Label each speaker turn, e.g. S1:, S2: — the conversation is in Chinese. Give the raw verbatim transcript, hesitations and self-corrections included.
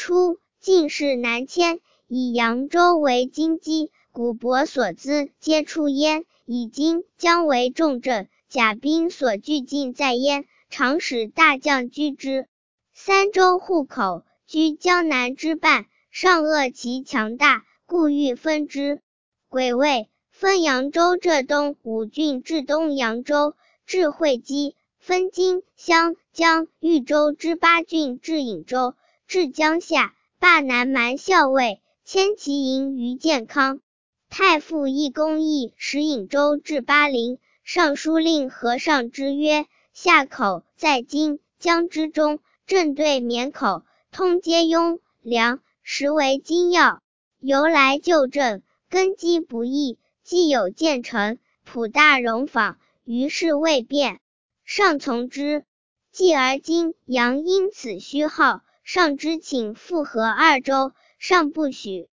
S1: 初，进士南迁，以扬州为京畿，古帛所资皆出焉，以今将为重镇，甲兵所聚尽在焉，常使大将居之。三州户口，居江南之半，上恶其强大，故欲分之。癸未，分扬州浙东五郡至东扬州，至会稽，分荆、襄、江、豫州之八郡至颍州，至江夏，罢南蛮校尉，迁其营于建康。太傅义公义使颍州至巴陵，尚书令和尚之曰：夏口在今江之中，正对绵口，通皆雍、梁，实为金要。由来就政，根基不易，既有建成，普大容坊，于是未变。上从之。继而今杨因此虚号，上之请复合二州，上不许。